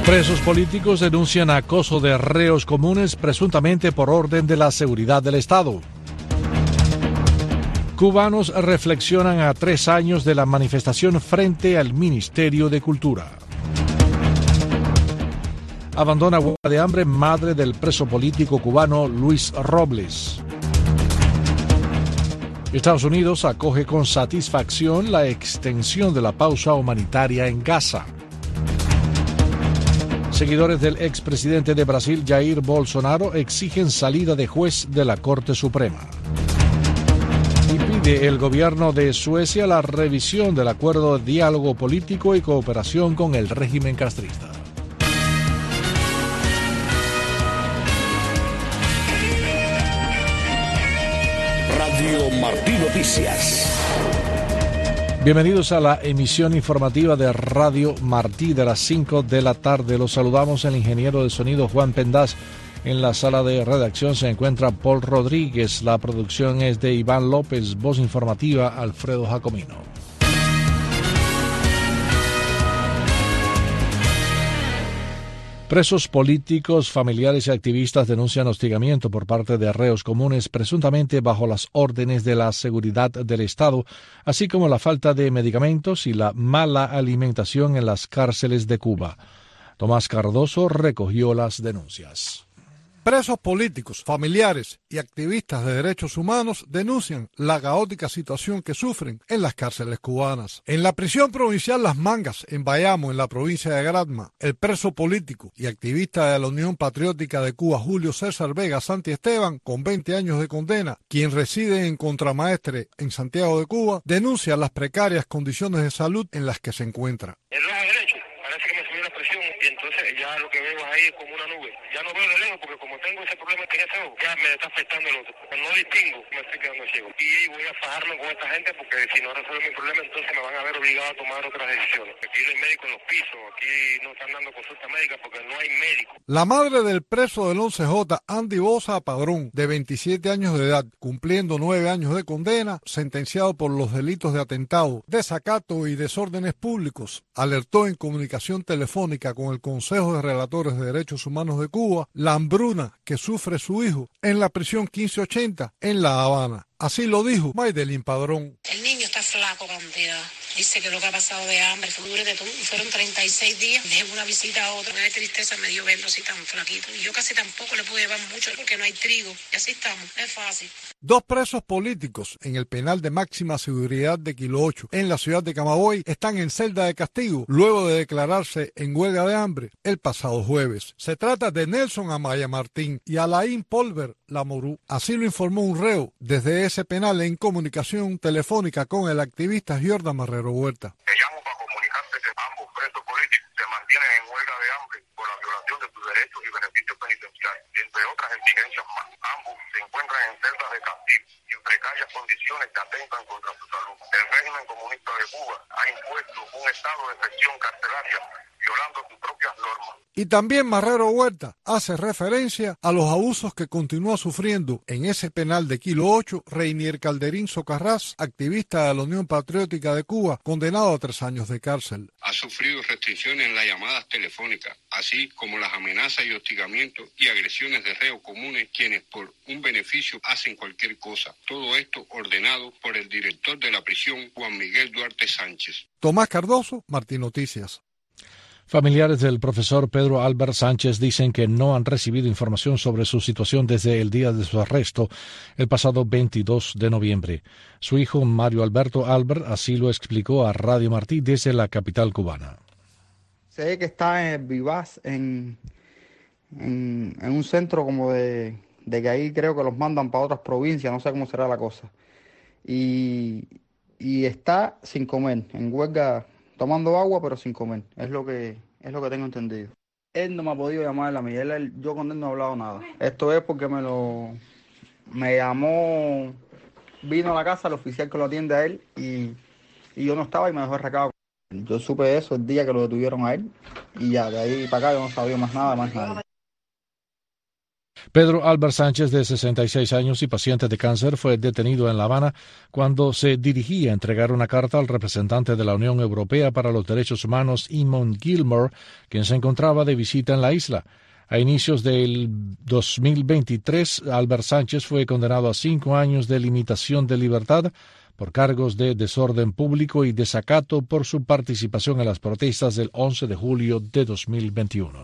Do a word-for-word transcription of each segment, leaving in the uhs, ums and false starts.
Presos políticos denuncian acoso de reos comunes presuntamente por orden de la seguridad del Estado. Cubanos reflexionan a tres años de la manifestación frente al Ministerio de Cultura. Abandona huelga de hambre madre del preso político cubano Luis Robles. Estados Unidos acoge con satisfacción la extensión de la pausa humanitaria en Gaza. Seguidores del expresidente de Brasil, Jair Bolsonaro, exigen salida de juez de la Corte Suprema. Y pide el gobierno de Suecia la revisión del acuerdo de diálogo político y cooperación con el régimen castrista. Radio Martí Noticias. Bienvenidos a la emisión informativa de Radio Martí de las cinco de la tarde. Los saludamos el ingeniero de sonido Juan Pendaz. En la sala de redacción se encuentra Paul Rodríguez. La producción es de Iván López. Voz informativa Alfredo Jacomino. Presos políticos, familiares y activistas denuncian hostigamiento por parte de reos comunes presuntamente bajo las órdenes de la seguridad del Estado, así como la falta de medicamentos y la mala alimentación en las cárceles de Cuba. Tomás Cardoso recogió las denuncias. Presos políticos, familiares y activistas de derechos humanos denuncian la caótica situación que sufren en las cárceles cubanas. En la prisión provincial Las Mangas, en Bayamo, en la provincia de Granma, el preso político y activista de la Unión Patriótica de Cuba, Julio César Vega Santiesteban, con veinte años de condena, quien reside en Contramaestre, en Santiago de Cuba, denuncia las precarias condiciones de salud en las que se encuentra. El ojo derecho, parece que me subió la presión y entonces ya lo que veo ahí es como una nube. Ya no veo de lejos porque como tengo ese problema que ese ojo, ya me está afectando el otro. No distingo, me estoy quedando ciego. Y voy a fajarme con esta gente porque si no resuelvo mi problema entonces me van a ver obligado a tomar otras decisiones. Aquí no hay médico en los pisos, aquí no están dando consulta médica porque no hay médico. La madre del preso del once J, Andy Bosa Padrón, de veintisiete años de edad, cumpliendo nueve años de condena, sentenciado por los delitos de atentado, desacato y desórdenes públicos, alertó en comunicación telefónica con el Consejo de Relatores de Derechos Humanos de Cuba la hambruna que sufre su hijo en la prisión quince ochenta en La Habana. Así lo dijo Maydelin Padrón. El niño está flaco, cantidad. Dice que lo que ha pasado de hambre, fue de todo, fueron treinta y seis días, de una visita a otra. Una tristeza me dio verlo así tan flaquito. Y yo casi tampoco le pude llevar mucho porque no hay trigo. Y así estamos, no es fácil. Dos presos políticos en el penal de máxima seguridad de Kilo ocho en la ciudad de Camagüey están en celda de castigo luego de declararse en huelga de hambre el pasado jueves. Se trata de Nelson Amaya Martín y Alain Polver Lamorú. Así lo informó un reo desde ese penal en comunicación telefónica con el activista Jordan Marrero Huerta. Te llamo para comunicarte que ambos presos políticos se mantienen en huelga de hambre por la violación de sus derechos y beneficios penitenciarios, entre otras exigencias más. Ambos se encuentran en celdas de castigo y en precarias condiciones que atentan contra su salud. El régimen comunista de Cuba ha impuesto un estado de excepción carcelaria violando sus propias normas. Y también Marrero Huerta hace referencia a los abusos que continúa sufriendo en ese penal de Kilo ocho Reinier Calderín Socarrás, activista de la Unión Patriótica de Cuba, condenado a tres años de cárcel. Ha sufrido restricciones en las llamadas telefónicas, así como las amenazas y hostigamientos y agresiones de reos comunes, quienes por un beneficio hacen cualquier cosa. Todo esto ordenado por el director de la prisión, Juan Miguel Duarte Sánchez. Tomás Cardoso, Martí Noticias. Familiares del profesor Pedro Albert Sánchez dicen que no han recibido información sobre su situación desde el día de su arresto, el pasado veintidós de noviembre. Su hijo Mario Alberto Albert así lo explicó a Radio Martí desde la capital cubana. Sé que está en Vivaz, en, en, en un centro como de, de que ahí creo que los mandan para otras provincias, no sé cómo será la cosa. Y, y está sin comer, en huelga, tomando agua pero sin comer, es lo que es lo que tengo entendido. Él no me ha podido llamar a mí, él, él, yo con él no he hablado nada. Esto es porque me lo me llamó, vino a la casa el oficial que lo atiende a él y, y yo no estaba y me dejó el recado. Yo supe eso el día que lo detuvieron a él y ya de ahí para acá yo no sabía más nada, más nada. Pedro Albert Sánchez, de sesenta y seis años y paciente de cáncer, fue detenido en La Habana cuando se dirigía a entregar una carta al representante de la Unión Europea para los Derechos Humanos, Eamon Gilmore, quien se encontraba de visita en la isla. A inicios del dos mil veintitrés, Albert Sánchez fue condenado a cinco años de limitación de libertad por cargos de desorden público y desacato por su participación en las protestas del once de julio de dos mil veintiuno.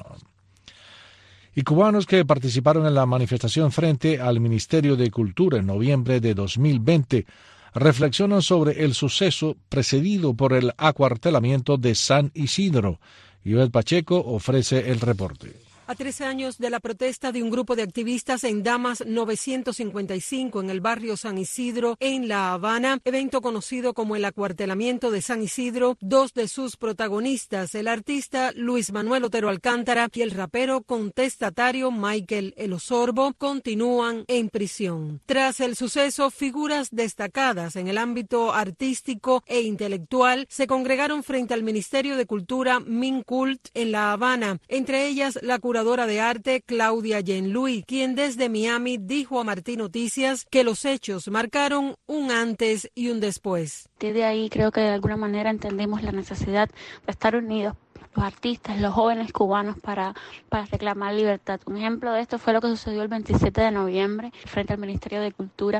Y cubanos que participaron en la manifestación frente al Ministerio de Cultura en noviembre de dos mil veinte reflexionan sobre el suceso precedido por el acuartelamiento de San Isidro. Ivette Pacheco ofrece el reporte. A tres años de la protesta de un grupo de activistas en Damas novecientos cincuenta y cinco en el barrio San Isidro, en La Habana, evento conocido como el acuartelamiento de San Isidro, dos de sus protagonistas, el artista Luis Manuel Otero Alcántara y el rapero contestatario Michael El Osorbo, continúan en prisión. Tras el suceso, figuras destacadas en el ámbito artístico e intelectual se congregaron frente al Ministerio de Cultura Mincult en La Habana, entre ellas la curadora de arte Claudia Jean-Louis, quien desde Miami dijo a Martín Noticias que los hechos marcaron un antes y un después. Desde ahí creo que de alguna manera entendimos la necesidad de estar unidos, los artistas, los jóvenes cubanos, para, para reclamar libertad. Un ejemplo de esto fue lo que sucedió el veintisiete de noviembre frente al Ministerio de Cultura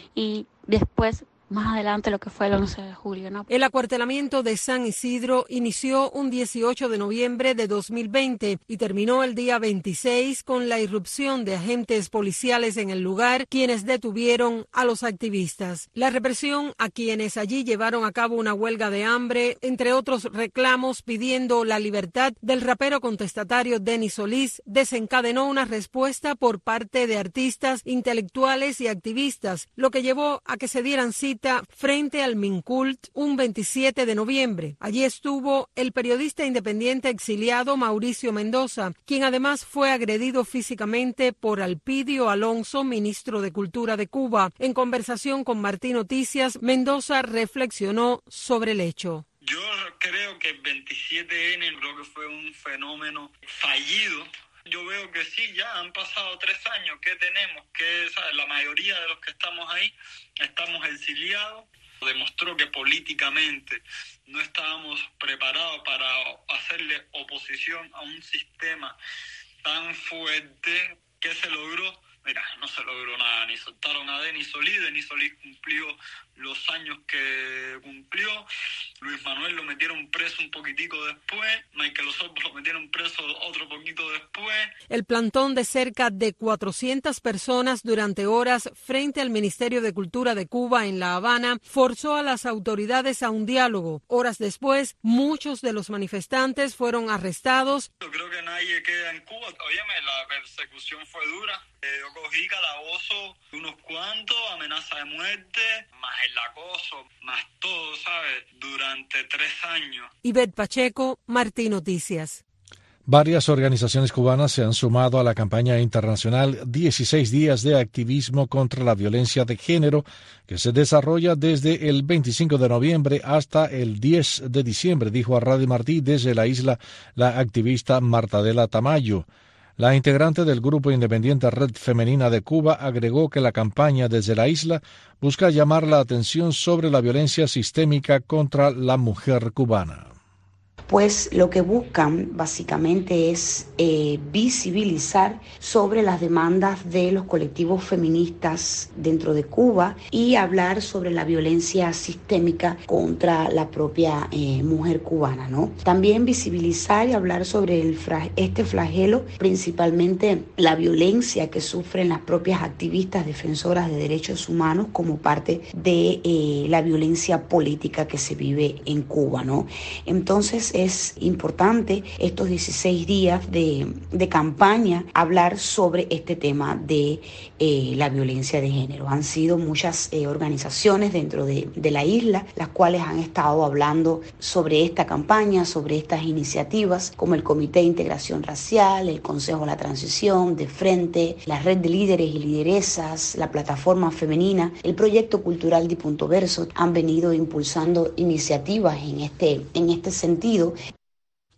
y después, más adelante, lo que fue el once de julio, ¿no? El acuartelamiento de San Isidro inició un dieciocho de noviembre de dos mil veinte y terminó el día veintiséis con la irrupción de agentes policiales en el lugar, quienes detuvieron a los activistas. La represión a quienes allí llevaron a cabo una huelga de hambre, entre otros reclamos pidiendo la libertad del rapero contestatario Denis Solís, desencadenó una respuesta por parte de artistas, intelectuales y activistas, lo que llevó a que se dieran cita frente al Mincult un veintisiete de noviembre. Allí estuvo el periodista independiente exiliado Mauricio Mendoza, quien además fue agredido físicamente por Alpidio Alonso, ministro de Cultura de Cuba. En conversación con Martín Noticias, Mendoza reflexionó sobre el hecho. Yo creo que el veintisiete ene creo que fue un fenómeno fallido. Yo veo que sí, ya han pasado tres años. ¿Qué tenemos? Que la mayoría de los que estamos ahí estamos exiliados. Demostró que políticamente no estábamos preparados para hacerle oposición a un sistema tan fuerte. ¿Qué se logró? Mira, no se logró nada, ni soltaron a Denis Solís, Denis Solís cumplió los años que cumplió, Luis Manuel lo metieron preso un poquitico después, Michael Osorbo lo metieron preso otro poquito después. El plantón de cerca de cuatrocientas personas durante horas frente al Ministerio de Cultura de Cuba en La Habana forzó a las autoridades a un diálogo. Horas después, muchos de los manifestantes fueron arrestados. Yo creo que nadie queda en Cuba. Óyeme, la persecución fue dura. Yo cogí calabozo unos cuantos, amenaza de muerte, más el acoso, más todo, ¿sabes? Durante tres años. Ivette Pacheco, Martín Noticias. Varias organizaciones cubanas se han sumado a la campaña internacional dieciséis días de activismo contra la violencia de género, que se desarrolla desde el veinticinco de noviembre hasta el diez de diciembre, dijo a Radio Martí desde la isla la activista Martadela Tamayo. La integrante del grupo independiente Red Femenina de Cuba agregó que la campaña desde la isla busca llamar la atención sobre la violencia sistémica contra la mujer cubana. Pues lo que buscan básicamente es eh, visibilizar sobre las demandas de los colectivos feministas dentro de Cuba y hablar sobre la violencia sistémica contra la propia eh, mujer cubana, ¿no? También visibilizar y hablar sobre el fra- este flagelo, principalmente la violencia que sufren las propias activistas defensoras de derechos humanos como parte de eh, la violencia política que se vive en Cuba, ¿no? Entonces es importante estos dieciséis días de, de campaña hablar sobre este tema de eh, la violencia de género. Han sido muchas eh, organizaciones dentro de, de la isla las cuales han estado hablando sobre esta campaña, sobre estas iniciativas, como el Comité de Integración Racial, el Consejo de la Transición, De Frente, la Red de Líderes y Lideresas, la Plataforma Femenina, el Proyecto Cultural de Punto Verso. Han venido impulsando iniciativas en este, en este sentido.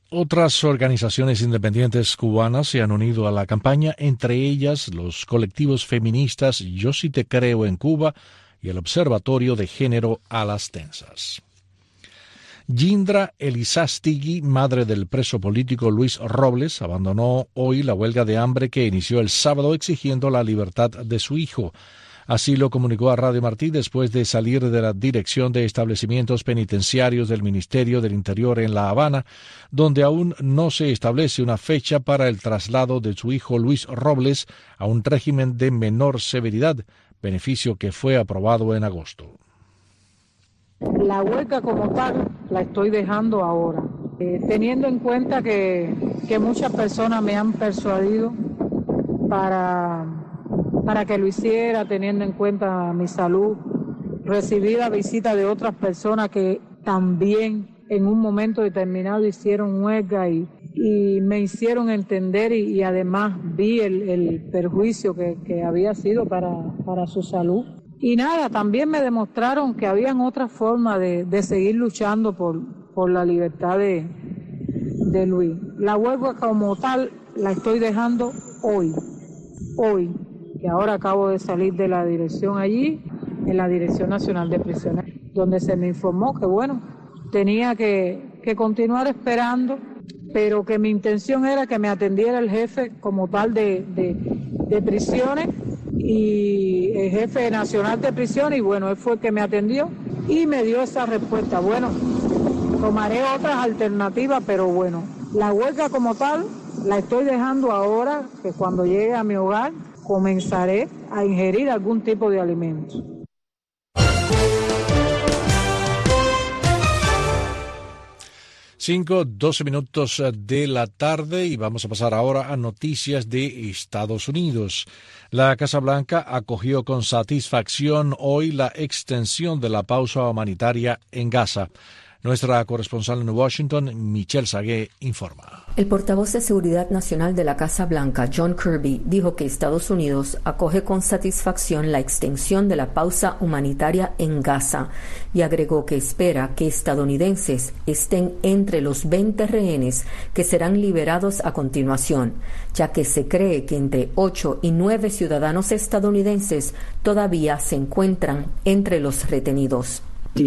Otras organizaciones independientes cubanas se han unido a la campaña, entre ellas los colectivos feministas Yo Sí Te Creo en Cuba y el Observatorio de Género Alas Tensas. Yindra Elizástegui, madre del preso político Luis Robles, abandonó hoy la huelga de hambre que inició el sábado exigiendo la libertad de su hijo. Así lo comunicó a Radio Martí después de salir de la Dirección de Establecimientos Penitenciarios del Ministerio del Interior en La Habana, donde aún no se establece una fecha para el traslado de su hijo Luis Robles a un régimen de menor severidad, beneficio que fue aprobado en agosto. La huelga como tal la estoy dejando ahora, eh, teniendo en cuenta que, que muchas personas me han persuadido para... para que lo hiciera, teniendo en cuenta mi salud. Recibí la visita de otras personas que también en un momento determinado hicieron huelga y, y me hicieron entender y, y además vi el, el perjuicio que, que había sido para, para su salud. Y nada, también me demostraron que habían otras formas de, de seguir luchando por, por la libertad de, de Luis. La huelga como tal la estoy dejando hoy, hoy. Que ahora acabo de salir de la dirección allí, en la Dirección Nacional de Prisioneros, donde se me informó que, bueno, tenía que, que continuar esperando, pero que mi intención era que me atendiera el jefe como tal de, de, de prisiones, y el jefe nacional de prisiones, y bueno, él fue el que me atendió y me dio esa respuesta. Bueno, tomaré otras alternativas, pero bueno, la huelga como tal la estoy dejando ahora, que cuando llegue a mi hogar, comenzaré a ingerir algún tipo de alimento. Cinco, doce minutos de la tarde y vamos a pasar ahora a noticias de Estados Unidos. La Casa Blanca acogió con satisfacción hoy la extensión de la pausa humanitaria en Gaza. Nuestra corresponsal en Washington, Michelle Sagué, informa. El portavoz de Seguridad Nacional de la Casa Blanca, John Kirby, dijo que Estados Unidos acoge con satisfacción la extensión de la pausa humanitaria en Gaza y agregó que espera que estadounidenses estén entre los veinte rehenes que serán liberados a continuación, ya que se cree que entre ocho y nueve ciudadanos estadounidenses todavía se encuentran entre los retenidos.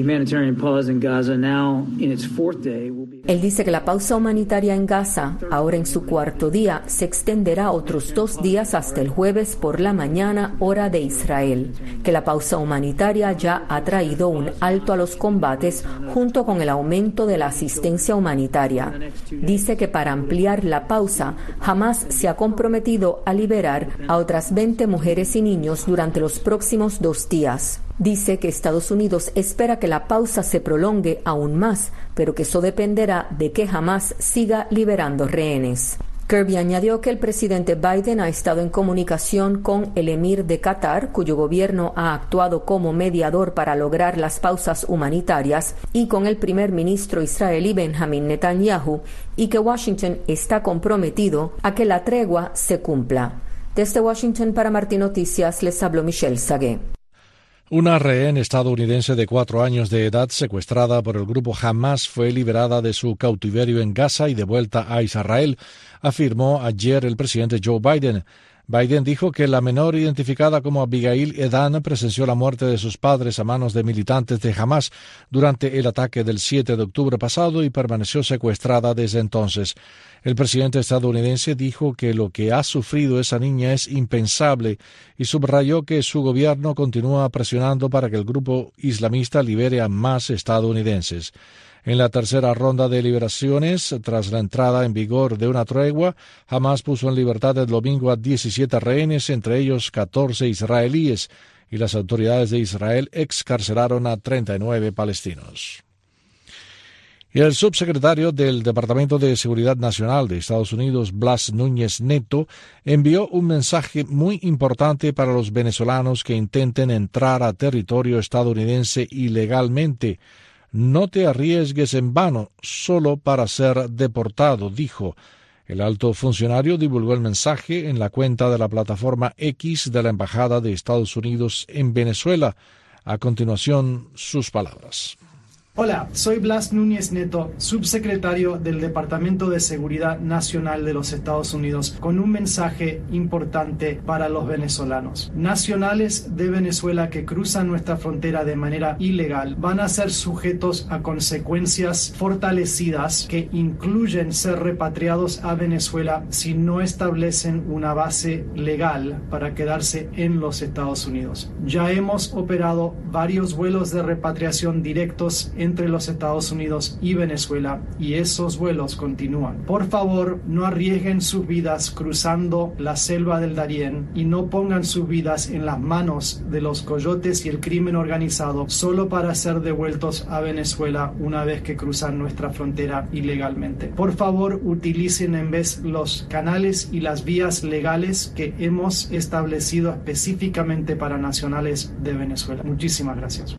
Él dice que la pausa humanitaria en Gaza, ahora en su cuarto día, se extenderá otros dos días hasta el jueves por la mañana, hora de Israel, que la pausa humanitaria ya ha traído un alto a los combates junto con el aumento de la asistencia humanitaria. Dice que para ampliar la pausa, Hamás se ha comprometido a liberar a otras veinte mujeres y niños durante los próximos dos días. Dice que Estados Unidos espera que la pausa se prolongue aún más, pero que eso dependerá de que Hamás siga liberando rehenes. Kirby añadió que el presidente Biden ha estado en comunicación con el emir de Qatar, cuyo gobierno ha actuado como mediador para lograr las pausas humanitarias, y con el primer ministro israelí Benjamin Netanyahu, y que Washington está comprometido a que la tregua se cumpla. Desde Washington para Martí Noticias les habló Michelle Sagué. Una rehén estadounidense de cuatro años de edad secuestrada por el grupo Hamás fue liberada de su cautiverio en Gaza y devuelta a Israel, afirmó ayer el presidente Joe Biden. Biden dijo que la menor, identificada como Abigail Edan, presenció la muerte de sus padres a manos de militantes de Hamás durante el ataque del siete de octubre pasado y permaneció secuestrada desde entonces. El presidente estadounidense dijo que lo que ha sufrido esa niña es impensable y subrayó que su gobierno continúa presionando para que el grupo islamista libere a más estadounidenses. En la tercera ronda de liberaciones, tras la entrada en vigor de una tregua, Hamás puso en libertad el domingo a diecisiete rehenes, entre ellos catorce israelíes, y las autoridades de Israel excarcelaron a treinta y nueve palestinos. Y el subsecretario del Departamento de Seguridad Nacional de Estados Unidos, Blas Núñez Neto, envió un mensaje muy importante para los venezolanos que intenten entrar a territorio estadounidense ilegalmente. No te arriesgues en vano solo para ser deportado, dijo. El alto funcionario divulgó el mensaje en la cuenta de la plataforma X de la Embajada de Estados Unidos en Venezuela. A continuación, sus palabras. Hola, soy Blas Núñez Neto, subsecretario del Departamento de Seguridad Nacional de los Estados Unidos, con un mensaje importante para los venezolanos. Nacionales de Venezuela que cruzan nuestra frontera de manera ilegal van a ser sujetos a consecuencias fortalecidas que incluyen ser repatriados a Venezuela si no establecen una base legal para quedarse en los Estados Unidos. Ya hemos operado varios vuelos de repatriación directos en entre los Estados Unidos y Venezuela, y esos vuelos continúan. Por favor, no arriesguen sus vidas cruzando la selva del Darién y no pongan sus vidas en las manos de los coyotes y el crimen organizado solo para ser devueltos a Venezuela una vez que cruzan nuestra frontera ilegalmente. Por favor, utilicen en vez los canales y las vías legales que hemos establecido específicamente para nacionales de Venezuela. Muchísimas gracias.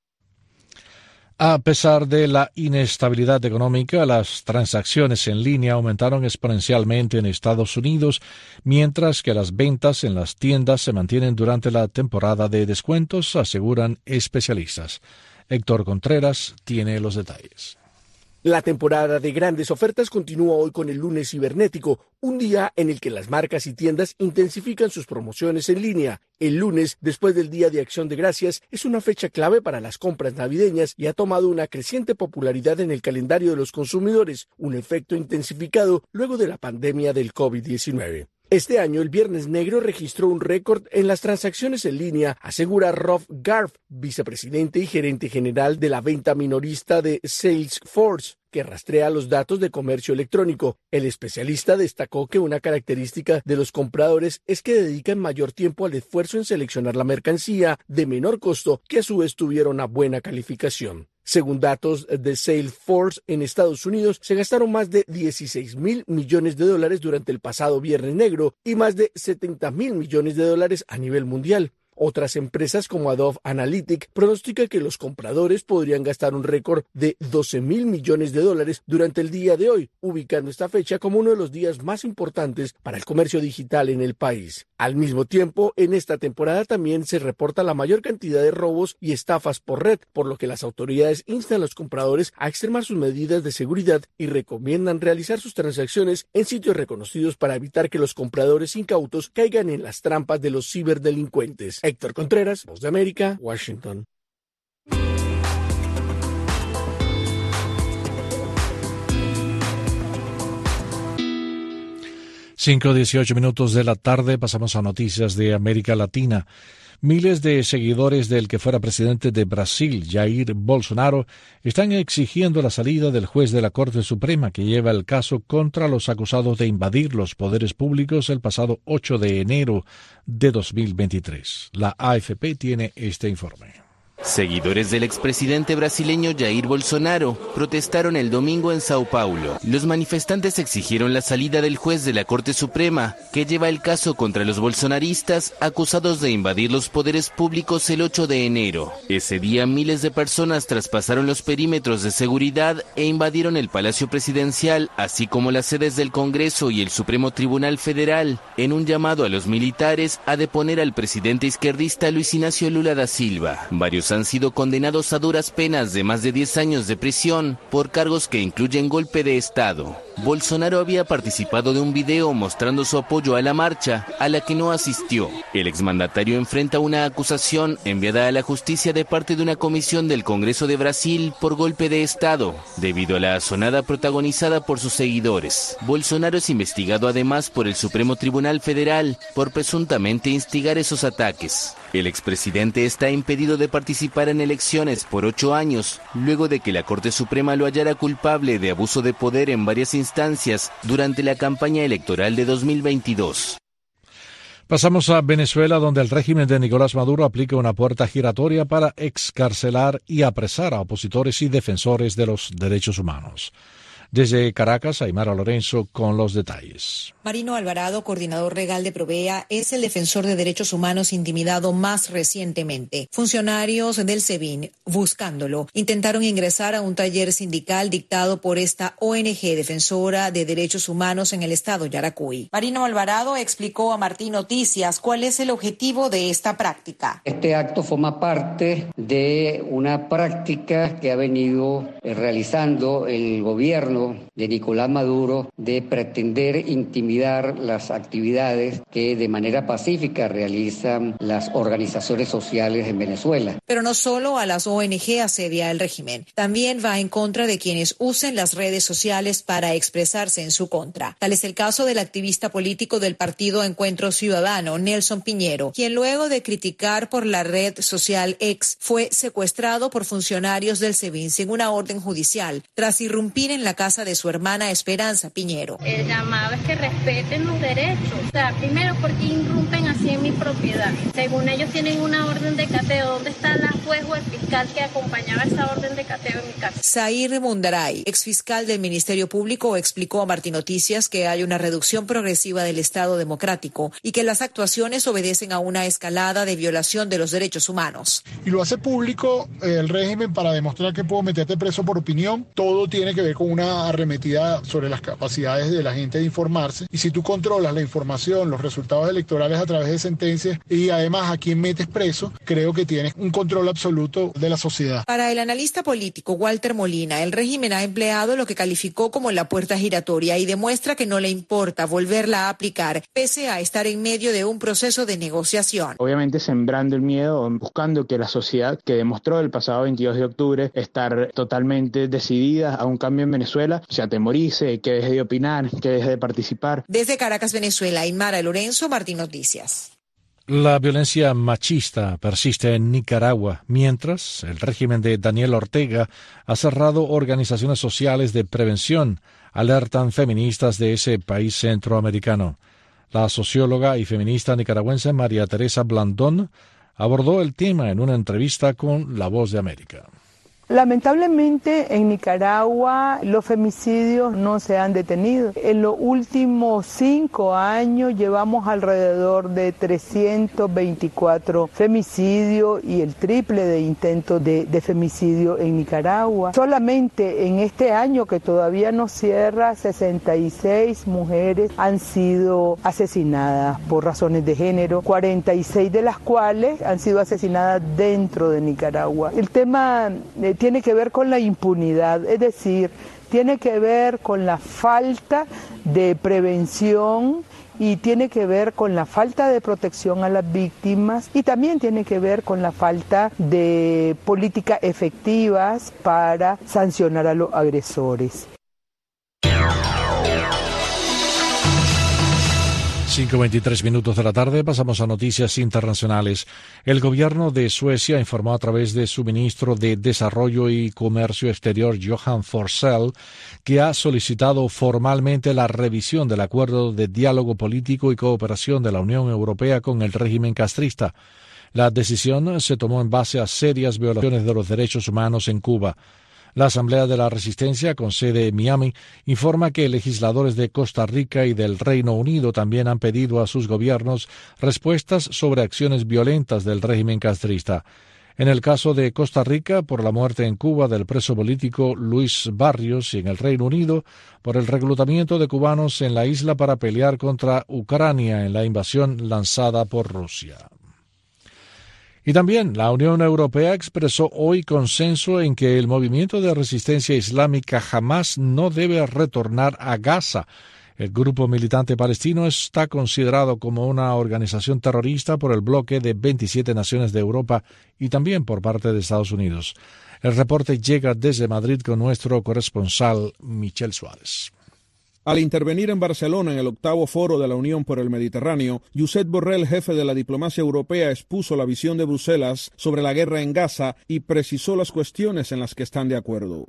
A pesar de la inestabilidad económica, las transacciones en línea aumentaron exponencialmente en Estados Unidos, mientras que las ventas en las tiendas se mantienen durante la temporada de descuentos, aseguran especialistas. Héctor Contreras tiene los detalles. La temporada de grandes ofertas continúa hoy con el lunes cibernético, un día en el que las marcas y tiendas intensifican sus promociones en línea. El lunes, después del Día de Acción de Gracias, es una fecha clave para las compras navideñas y ha tomado una creciente popularidad en el calendario de los consumidores, un efecto intensificado luego de la pandemia del COVID diecinueve. Este año, el Viernes Negro registró un récord en las transacciones en línea, asegura Rob Garf, vicepresidente y gerente general de la venta minorista de Salesforce, que rastrea los datos de comercio electrónico. El especialista destacó que una característica de los compradores es que dedican mayor tiempo al esfuerzo en seleccionar la mercancía de menor costo, que a su vez tuviera una buena calificación. Según datos de Salesforce, en Estados Unidos se gastaron más de dieciséis mil millones de dólares durante el pasado Viernes Negro y más de setenta mil millones de dólares a nivel mundial. Otras empresas como Adobe Analytics pronostican que los compradores podrían gastar un récord de doce mil millones de dólares durante el día de hoy, ubicando esta fecha como uno de los días más importantes para el comercio digital en el país. Al mismo tiempo, en esta temporada también se reporta la mayor cantidad de robos y estafas por red, por lo que las autoridades instan a los compradores a extremar sus medidas de seguridad y recomiendan realizar sus transacciones en sitios reconocidos para evitar que los compradores incautos caigan en las trampas de los ciberdelincuentes. Héctor Contreras, Voz de América, Washington. cinco dieciocho minutos de la tarde, pasamos a noticias de América Latina. Miles de seguidores del que fuera presidente de Brasil, Jair Bolsonaro, están exigiendo la salida del juez de la Corte Suprema que lleva el caso contra los acusados de invadir los poderes públicos el pasado ocho de enero de dos mil veintitrés. La A F P tiene este informe. Seguidores del expresidente brasileño Jair Bolsonaro protestaron el domingo en Sao Paulo. Los manifestantes exigieron la salida del juez de la Corte Suprema, que lleva el caso contra los bolsonaristas acusados de invadir los poderes públicos el ocho de enero. Ese día miles de personas traspasaron los perímetros de seguridad e invadieron el Palacio Presidencial, así como las sedes del Congreso y el Supremo Tribunal Federal, en un llamado a los militares a deponer al presidente izquierdista Luis Ignacio Lula da Silva. Varios han sido condenados a duras penas de más de diez años de prisión por cargos que incluyen golpe de Estado. Bolsonaro había participado de un video mostrando su apoyo a la marcha, a la que no asistió. El exmandatario enfrenta una acusación enviada a la justicia de parte de una comisión del Congreso de Brasil por golpe de Estado, debido a la asonada protagonizada por sus seguidores. Bolsonaro es investigado además por el Supremo Tribunal Federal por presuntamente instigar esos ataques. El expresidente está impedido de participar en elecciones por ocho años, luego de que la Corte Suprema lo hallara culpable de abuso de poder en varias instancias durante la campaña electoral de dos mil veintidós. Pasamos a Venezuela, donde el régimen de Nicolás Maduro aplica una puerta giratoria para excarcelar y apresar a opositores y defensores de los derechos humanos. Desde Caracas, Aymara Lorenzo con los detalles. Marino Alvarado, coordinador legal de Provea, es el defensor de derechos humanos intimidado más recientemente. Funcionarios del SEBIN, buscándolo, intentaron ingresar a un taller sindical dictado por esta O N G defensora de derechos humanos en el estado Yaracuy. Marino Alvarado explicó a Martín Noticias cuál es el objetivo de esta práctica. Este acto forma parte de una práctica que ha venido realizando el gobierno de Nicolás Maduro de pretender intimidar las actividades que de manera pacífica realizan las organizaciones sociales en Venezuela. Pero no solo a las O N G asedia el régimen, también va en contra de quienes usen las redes sociales para expresarse en su contra. Tal es el caso del activista político del partido Encuentro Ciudadano, Nelson Piñero, quien luego de criticar por la red social X fue secuestrado por funcionarios del SEBIN sin una orden judicial, tras irrumpir en la casa de su hermana Esperanza Piñero. El llamado es que respeten los derechos. O sea, primero, porque irrumpen así en mi propiedad. Según ellos tienen una orden de cateo. ¿Dónde está la juez o el fiscal que acompañaba esa orden de cateo en mi casa? Zair Mundaray, exfiscal del Ministerio Público, explicó a Martín Noticias que hay una reducción progresiva del Estado democrático y que las actuaciones obedecen a una escalada de violación de los derechos humanos. Y lo hace público eh, el régimen para demostrar que puedo meterte preso por opinión. Todo tiene que ver con una arremetida sobre las capacidades de la gente de informarse, y si tú controlas la información, los resultados electorales a través de sentencias y además a quién metes preso, creo que tienes un control absoluto de la sociedad. Para el analista político Walter Molina, el régimen ha empleado lo que calificó como la puerta giratoria y demuestra que no le importa volverla a aplicar, pese a estar en medio de un proceso de negociación. Obviamente sembrando el miedo, buscando que la sociedad, que demostró el pasado veintidós de octubre estar totalmente decidida a un cambio en Venezuela, se atemorice, que deje de opinar, que deje de participar. Desde Caracas, Venezuela, Aymara Lorenzo, Martín Noticias. La violencia machista persiste en Nicaragua, mientras el régimen de Daniel Ortega ha cerrado organizaciones sociales de prevención, alertan feministas de ese país centroamericano. La socióloga y feminista nicaragüense María Teresa Blandón abordó el tema en una entrevista con La Voz de América. Lamentablemente en Nicaragua los femicidios no se han detenido. En los últimos cinco años llevamos alrededor de trescientos veinticuatro femicidios y el triple de intentos de, de femicidio en Nicaragua. Solamente en este año que todavía no cierra, sesenta y seis mujeres han sido asesinadas por razones de género, cuarenta y seis de las cuales han sido asesinadas dentro de Nicaragua. El tema eh, tiene que ver con la impunidad, es decir, tiene que ver con la falta de prevención y tiene que ver con la falta de protección a las víctimas y también tiene que ver con la falta de políticas efectivas para sancionar a los agresores. cinco veintitrés minutos de la tarde, pasamos a noticias internacionales. El gobierno de Suecia informó a través de su ministro de Desarrollo y Comercio Exterior, Johan Forssell, que ha solicitado formalmente la revisión del acuerdo de diálogo político y cooperación de la Unión Europea con el régimen castrista. La decisión se tomó en base a serias violaciones de los derechos humanos en Cuba. La Asamblea de la Resistencia, con sede en Miami, informa que legisladores de Costa Rica y del Reino Unido también han pedido a sus gobiernos respuestas sobre acciones violentas del régimen castrista. En el caso de Costa Rica, por la muerte en Cuba del preso político Luis Barrios, y en el Reino Unido, por el reclutamiento de cubanos en la isla para pelear contra Ucrania en la invasión lanzada por Rusia. Y también la Unión Europea expresó hoy consenso en que el movimiento de resistencia islámica Hamás no debe retornar a Gaza. El grupo militante palestino está considerado como una organización terrorista por el bloque de veintisiete naciones de Europa y también por parte de Estados Unidos. El reporte llega desde Madrid con nuestro corresponsal Michel Suárez. Al intervenir en Barcelona en el octavo foro de la Unión por el Mediterráneo, Josep Borrell, jefe de la diplomacia europea, expuso la visión de Bruselas sobre la guerra en Gaza y precisó las cuestiones en las que están de acuerdo.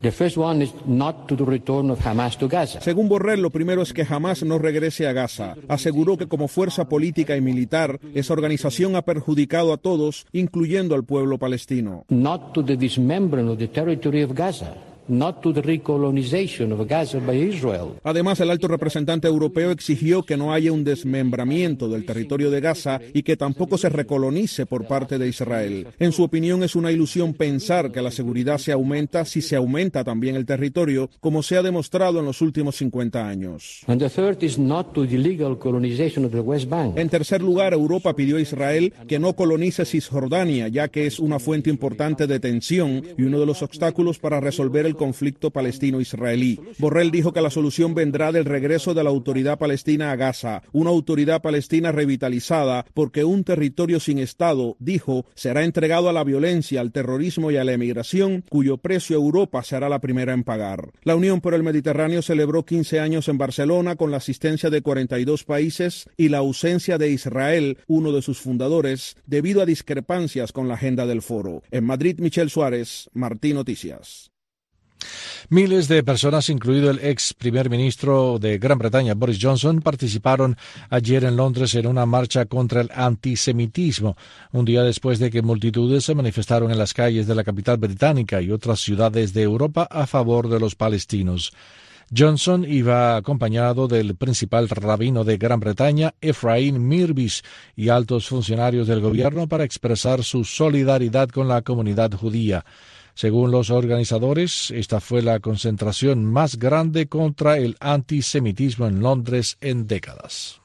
Según Borrell, lo primero es que Hamás no regrese a Gaza. Aseguró que como fuerza política y militar, esa organización ha perjudicado a todos, incluyendo al pueblo palestino. Not to the dismemberment of the territory of Gaza. not to the recolonization of Gaza by Israel. Además, el alto representante europeo exigió que no haya un desmembramiento del territorio de Gaza y que tampoco se recolonice por parte de Israel. En su opinión, es una ilusión pensar que la seguridad se aumenta si se aumenta también el territorio, como se ha demostrado en los últimos cincuenta años. And the third is not to the illegal colonization of the West Bank. En tercer lugar, Europa pidió a Israel que no colonice Cisjordania, ya que es una fuente importante de tensión y uno de los obstáculos para resolver el conflicto palestino-israelí. Borrell dijo que la solución vendrá del regreso de la autoridad palestina a Gaza, una autoridad palestina revitalizada, porque un territorio sin Estado, dijo, será entregado a la violencia, al terrorismo y a la emigración, cuyo precio Europa será la primera en pagar. La Unión por el Mediterráneo celebró quince años en Barcelona con la asistencia de cuarenta y dos países y la ausencia de Israel, uno de sus fundadores, debido a discrepancias con la agenda del foro. En Madrid, Michel Suárez, Martí Noticias. Miles de personas, incluido el ex primer ministro de Gran Bretaña, Boris Johnson, participaron ayer en Londres en una marcha contra el antisemitismo, un día después de que multitudes se manifestaron en las calles de la capital británica y otras ciudades de Europa a favor de los palestinos. Johnson iba acompañado del principal rabino de Gran Bretaña, Ephraim Mirbish, y altos funcionarios del gobierno para expresar su solidaridad con la comunidad judía. Según los organizadores, esta fue la concentración más grande contra el antisemitismo en Londres en décadas.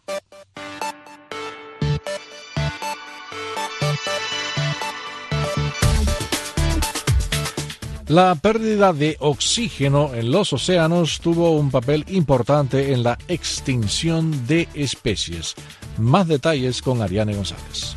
La pérdida de oxígeno en los océanos tuvo un papel importante en la extinción de especies. Más detalles con Ariane González.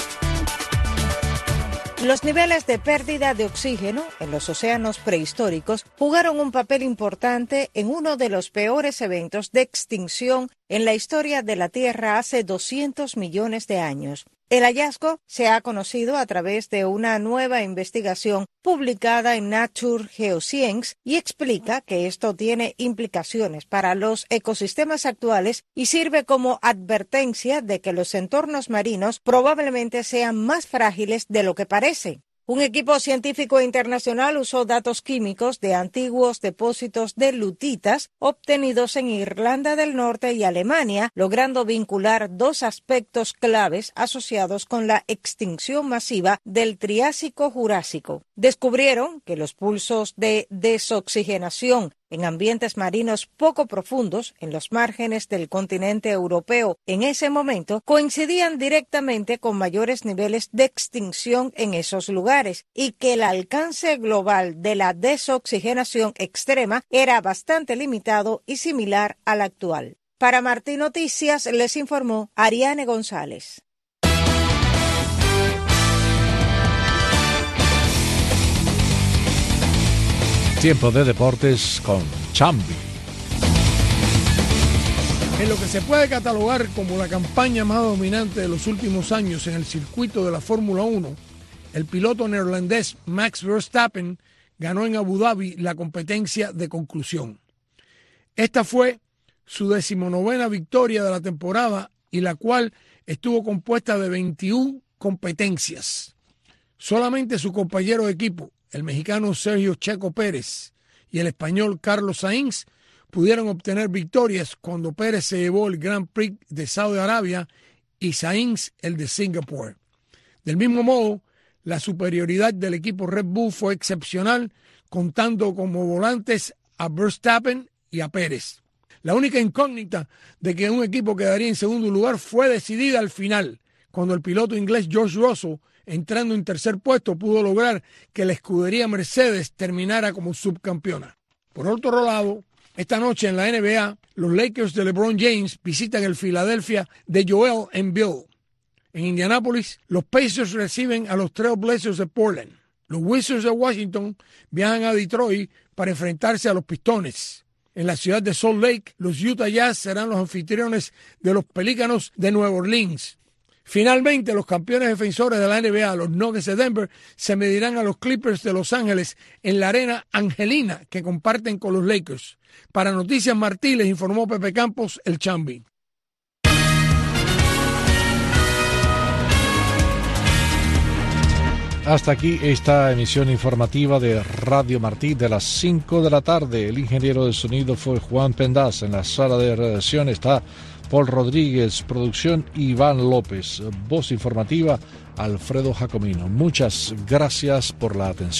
Los niveles de pérdida de oxígeno en los océanos prehistóricos jugaron un papel importante en uno de los peores eventos de extinción en la historia de la Tierra hace doscientos millones de años. El hallazgo se ha conocido a través de una nueva investigación publicada en Nature Geoscience y explica que esto tiene implicaciones para los ecosistemas actuales y sirve como advertencia de que los entornos marinos probablemente sean más frágiles de lo que parece. Un equipo científico internacional usó datos químicos de antiguos depósitos de lutitas obtenidos en Irlanda del Norte y Alemania, logrando vincular dos aspectos claves asociados con la extinción masiva del Triásico-Jurásico. Descubrieron que los pulsos de desoxigenación en ambientes marinos poco profundos en los márgenes del continente europeo en ese momento coincidían directamente con mayores niveles de extinción en esos lugares y que el alcance global de la desoxigenación extrema era bastante limitado y similar al actual. Para Martí Noticias les informó Ariane González. Tiempo de deportes con Chambi. En lo que se puede catalogar como la campaña más dominante de los últimos años en el circuito de la Fórmula uno, el piloto neerlandés Max Verstappen ganó en Abu Dhabi la competencia de conclusión. Esta fue su decimonovena victoria de la temporada y la cual estuvo compuesta de veintiuna competencias. Solamente su compañero de equipo, el mexicano Sergio Checo Pérez y el español Carlos Sainz pudieron obtener victorias cuando Pérez se llevó el Grand Prix de Saudi Arabia y Sainz el de Singapur. Del mismo modo, la superioridad del equipo Red Bull fue excepcional, contando como volantes a Verstappen y a Pérez. La única incógnita de que un equipo quedaría en segundo lugar fue decidida al final, cuando el piloto inglés George Russell, entrando en tercer puesto, pudo lograr que la escudería Mercedes terminara como subcampeona. Por otro lado, esta noche en la N B A, los Lakers de LeBron James visitan el Philadelphia de Joel Embiid. En Indianápolis, los Pacers reciben a los Trail Blazers de Portland. Los Wizards de Washington viajan a Detroit para enfrentarse a los Pistones. En la ciudad de Salt Lake, los Utah Jazz serán los anfitriones de los Pelícanos de Nueva Orleans. Finalmente, los campeones defensores de la N B A, los Nuggets de Denver, se medirán a los Clippers de Los Ángeles en la arena Angelina que comparten con los Lakers. Para Noticias Martí les informó Pepe Campos, el Chambi. Hasta aquí esta emisión informativa de Radio Martí de las cinco de la tarde. El ingeniero de sonido fue Juan Pendaz. En la sala de redacción está Paul Rodríguez, producción Iván López, voz informativa Alfredo Jacomino. Muchas gracias por la atención.